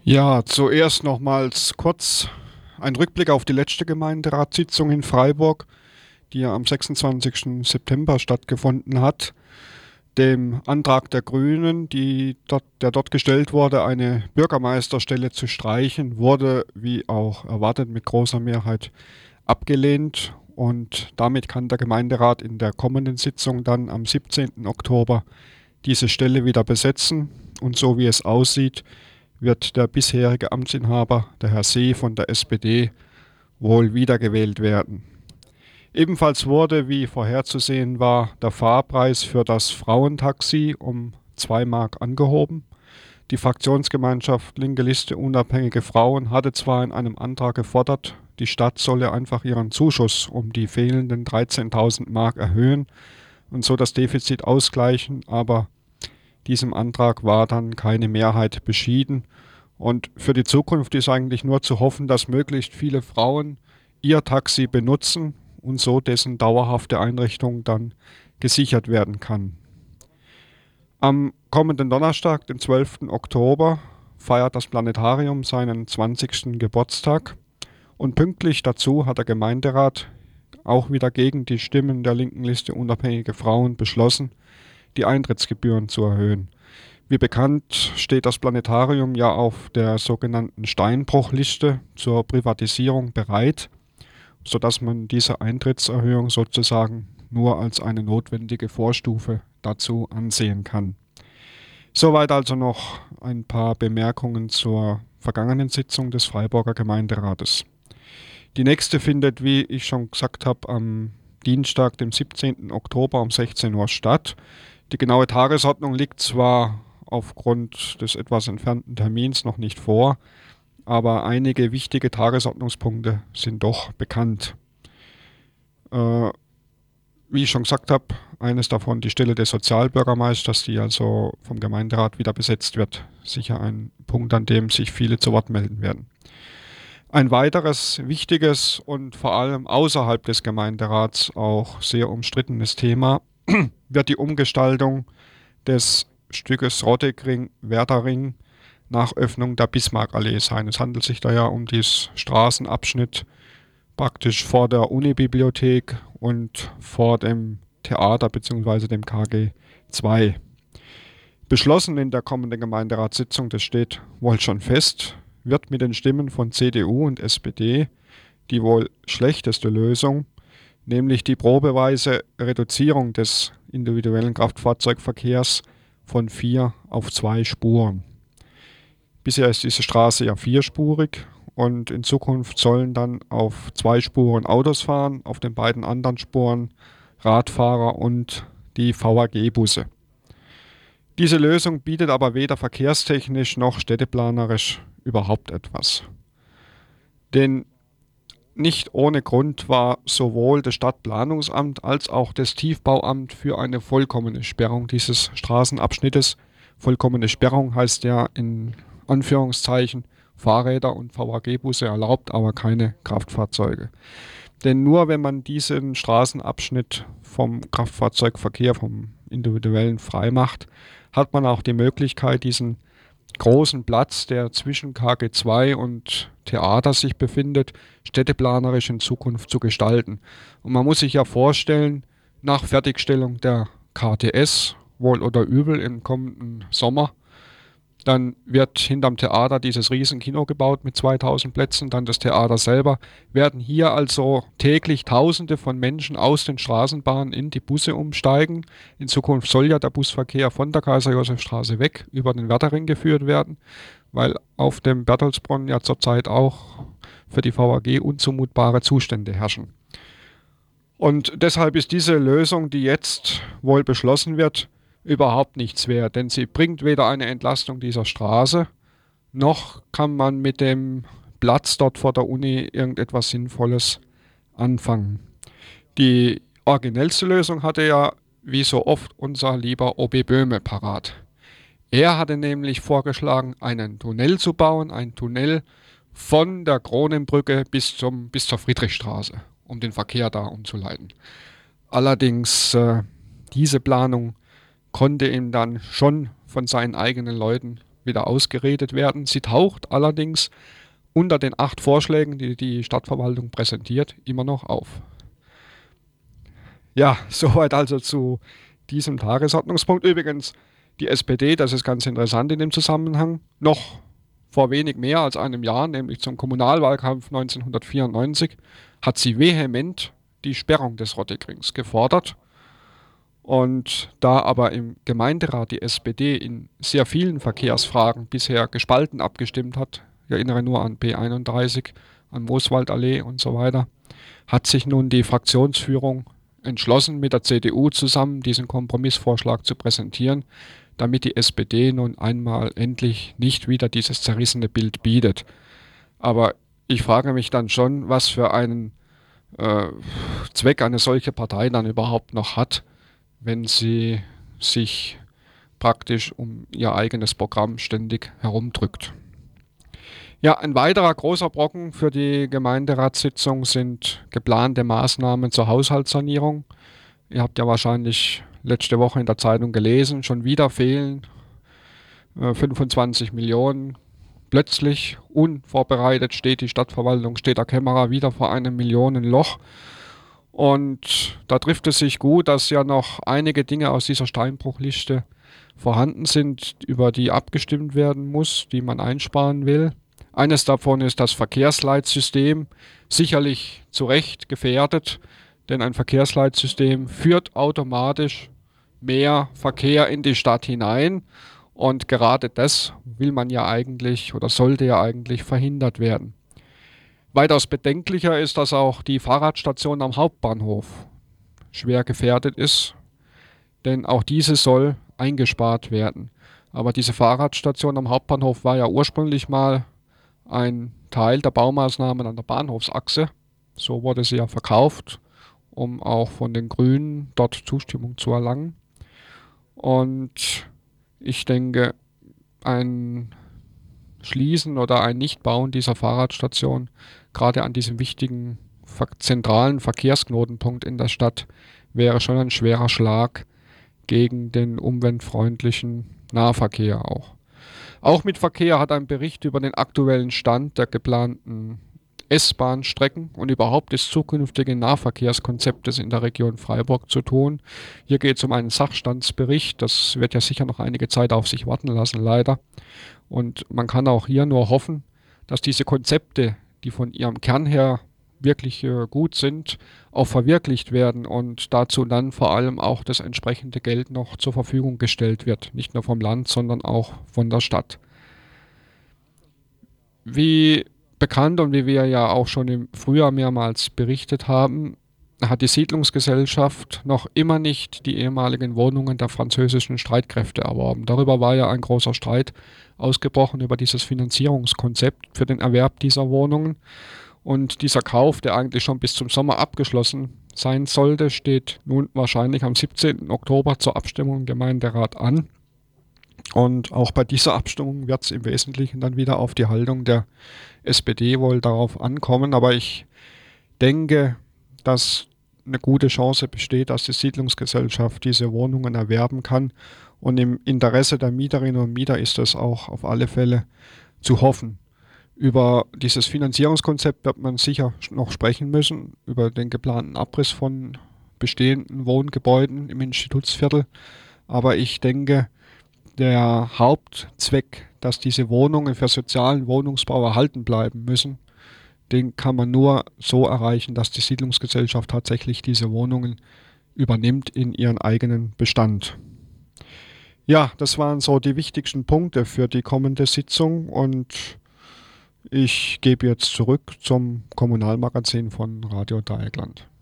Ja, zuerst nochmals kurz ein Rückblick auf die letzte Gemeinderatssitzung in Freiburg, die ja am 26. September stattgefunden hat. Dem Antrag der Grünen, der dort gestellt wurde, eine Bürgermeisterstelle zu streichen, wurde, wie auch erwartet, mit großer Mehrheit abgelehnt. Und damit kann der Gemeinderat in der kommenden Sitzung dann am 17. Oktober diese Stelle wieder besetzen. Und so wie es aussieht, wird der bisherige Amtsinhaber, der Herr See von der SPD, wohl wiedergewählt werden. Ebenfalls wurde, wie vorherzusehen war, der Fahrpreis für das Frauentaxi um 2 Mark angehoben. Die Fraktionsgemeinschaft Linke Liste Unabhängige Frauen hatte zwar in einem Antrag gefordert, die Stadt solle einfach ihren Zuschuss um die fehlenden 13.000 Mark erhöhen und so das Defizit ausgleichen, aber diesem Antrag war dann keine Mehrheit beschieden. Und für die Zukunft ist eigentlich nur zu hoffen, dass möglichst viele Frauen ihr Taxi benutzen und so dessen dauerhafte Einrichtung dann gesichert werden kann. Am kommenden Donnerstag, den 12. Oktober, feiert das Planetarium seinen 20. Geburtstag und pünktlich dazu hat der Gemeinderat auch wieder gegen die Stimmen der linken Liste Unabhängige Frauen beschlossen, die Eintrittsgebühren zu erhöhen. Wie bekannt steht das Planetarium ja auf der sogenannten Steinbruchliste zur Privatisierung bereit, sodass man diese Eintrittserhöhung sozusagen nur als eine notwendige Vorstufe dazu ansehen kann. Soweit also noch ein paar Bemerkungen zur vergangenen Sitzung des Freiburger Gemeinderates. Die nächste findet, wie ich schon gesagt habe, am Dienstag, dem 17. Oktober um 16 Uhr statt. Die genaue Tagesordnung liegt zwar aufgrund des etwas entfernten Termins noch nicht vor, aber einige wichtige Tagesordnungspunkte sind doch bekannt. Wie ich schon gesagt habe, eines davon die Stelle des Sozialbürgermeisters, die also vom Gemeinderat wieder besetzt wird. Sicher ein Punkt, an dem sich viele zu Wort melden werden. Ein weiteres wichtiges und vor allem außerhalb des Gemeinderats auch sehr umstrittenes Thema wird die Umgestaltung des Stückes Rottegring-Werderring nach Öffnung der Bismarckallee sein. Es handelt sich da ja um diesen Straßenabschnitt praktisch vor der Unibibliothek und vor dem Theater bzw. dem KG 2. Beschlossen in der kommenden Gemeinderatssitzung, das steht wohl schon fest, wird mit den Stimmen von CDU und SPD die wohl schlechteste Lösung, nämlich die probeweise Reduzierung des individuellen Kraftfahrzeugverkehrs von 4 auf 2 Spuren. Bisher ist diese Straße ja vierspurig und in Zukunft sollen dann auf 2 Spuren Autos fahren, auf den beiden anderen Spuren Radfahrer und die VAG-Busse. Diese Lösung bietet aber weder verkehrstechnisch noch städteplanerisch überhaupt etwas. Denn nicht ohne Grund war sowohl das Stadtplanungsamt als auch das Tiefbauamt für eine vollkommene Sperrung dieses Straßenabschnittes. Vollkommene Sperrung heißt ja in Anführungszeichen Fahrräder und VAG-Busse erlaubt, aber keine Kraftfahrzeuge. Denn nur wenn man diesen Straßenabschnitt vom Kraftfahrzeugverkehr, vom individuellen frei macht, hat man auch die Möglichkeit, diesen großen Platz, der zwischen KG 2 und Theater sich befindet, städteplanerisch in Zukunft zu gestalten. Und man muss sich ja vorstellen, nach Fertigstellung der KTS, wohl oder übel im kommenden Sommer, dann wird hinterm Theater dieses Riesenkino gebaut mit 2000 Plätzen, dann das Theater selber. Werden hier also täglich Tausende von Menschen aus den Straßenbahnen in die Busse umsteigen. In Zukunft soll ja der Busverkehr von der Kaiser-Josef-Straße weg über den Werdering geführt werden, weil auf dem Bertelsbronn ja zurzeit auch für die VAG unzumutbare Zustände herrschen. Und deshalb ist diese Lösung, die jetzt wohl beschlossen wird, überhaupt nichts wert, denn sie bringt weder eine Entlastung dieser Straße, noch kann man mit dem Platz dort vor der Uni irgendetwas Sinnvolles anfangen. Die originellste Lösung hatte ja, wie so oft, unser lieber OB Böhme parat. Er hatte nämlich vorgeschlagen, einen Tunnel zu bauen, ein Tunnel von der Kronenbrücke bis zur Friedrichstraße, um den Verkehr da umzuleiten. Allerdings diese Planung konnte ihm dann schon von seinen eigenen Leuten wieder ausgeredet werden. Sie taucht allerdings unter den 8 Vorschlägen, die die Stadtverwaltung präsentiert, immer noch auf. Ja, soweit also zu diesem Tagesordnungspunkt. Übrigens, die SPD, das ist ganz interessant in dem Zusammenhang, noch vor wenig mehr als einem Jahr, nämlich zum Kommunalwahlkampf 1994, hat sie vehement die Sperrung des Rottegrings gefordert. Und da aber im Gemeinderat die SPD in sehr vielen Verkehrsfragen bisher gespalten abgestimmt hat, ich erinnere nur an B31, an Mooswaldallee und so weiter, hat sich nun die Fraktionsführung entschlossen, mit der CDU zusammen diesen Kompromissvorschlag zu präsentieren, damit die SPD nun einmal endlich nicht wieder dieses zerrissene Bild bietet. Aber ich frage mich dann schon, was für einen Zweck eine solche Partei dann überhaupt noch hat, wenn sie sich praktisch um ihr eigenes Programm ständig herumdrückt. Ja, ein weiterer großer Brocken für die Gemeinderatssitzung sind geplante Maßnahmen zur Haushaltssanierung. Ihr habt ja wahrscheinlich letzte Woche in der Zeitung gelesen, schon wieder fehlen 25 Millionen. Plötzlich, unvorbereitet, steht die Stadtverwaltung, steht der Kämmerer wieder vor einem Millionenloch. Und da trifft es sich gut, dass ja noch einige Dinge aus dieser Steinbruchliste vorhanden sind, über die abgestimmt werden muss, die man einsparen will. Eines davon ist das Verkehrsleitsystem, sicherlich zu Recht gefährdet, denn ein Verkehrsleitsystem führt automatisch mehr Verkehr in die Stadt hinein und gerade das will man ja eigentlich oder sollte ja eigentlich verhindert werden. Weitaus bedenklicher ist, dass auch die Fahrradstation am Hauptbahnhof schwer gefährdet ist, denn auch diese soll eingespart werden. Aber diese Fahrradstation am Hauptbahnhof war ja ursprünglich mal ein Teil der Baumaßnahmen an der Bahnhofsachse. So wurde sie ja verkauft, um auch von den Grünen dort Zustimmung zu erlangen. Und ich denke, ein Schließen oder ein Nichtbauen dieser Fahrradstation, gerade an diesem wichtigen zentralen Verkehrsknotenpunkt in der Stadt, wäre schon ein schwerer Schlag gegen den umweltfreundlichen Nahverkehr auch. Auch mit Verkehr hat ein Bericht über den aktuellen Stand der geplanten S-Bahn-Strecken und überhaupt des zukünftigen Nahverkehrskonzeptes in der Region Freiburg zu tun. Hier geht es um einen Sachstandsbericht, das wird ja sicher noch einige Zeit auf sich warten lassen, leider. Und man kann auch hier nur hoffen, dass diese Konzepte, die von ihrem Kern her wirklich gut sind, auch verwirklicht werden und dazu dann vor allem auch das entsprechende Geld noch zur Verfügung gestellt wird. Nicht nur vom Land, sondern auch von der Stadt. Wie bekannt und wie wir ja auch schon im Frühjahr mehrmals berichtet haben, hat die Siedlungsgesellschaft noch immer nicht die ehemaligen Wohnungen der französischen Streitkräfte erworben. Darüber war ja ein großer Streit ausgebrochen über dieses Finanzierungskonzept für den Erwerb dieser Wohnungen. Und dieser Kauf, der eigentlich schon bis zum Sommer abgeschlossen sein sollte, steht nun wahrscheinlich am 17. Oktober zur Abstimmung im Gemeinderat an. Und auch bei dieser Abstimmung wird es im Wesentlichen dann wieder auf die Haltung der SPD wohl darauf ankommen. Aber ich denke, dass eine gute Chance besteht, dass die Siedlungsgesellschaft diese Wohnungen erwerben kann. Und im Interesse der Mieterinnen und Mieter ist es auch auf alle Fälle zu hoffen. Über dieses Finanzierungskonzept wird man sicher noch sprechen müssen, über den geplanten Abriss von bestehenden Wohngebäuden im Institutsviertel. Aber ich denke, der Hauptzweck, dass diese Wohnungen für sozialen Wohnungsbau erhalten bleiben müssen, den kann man nur so erreichen, dass die Siedlungsgesellschaft tatsächlich diese Wohnungen übernimmt in ihren eigenen Bestand. Ja, das waren so die wichtigsten Punkte für die kommende Sitzung und ich gebe jetzt zurück zum Kommunalmagazin von Radio Dreieckland.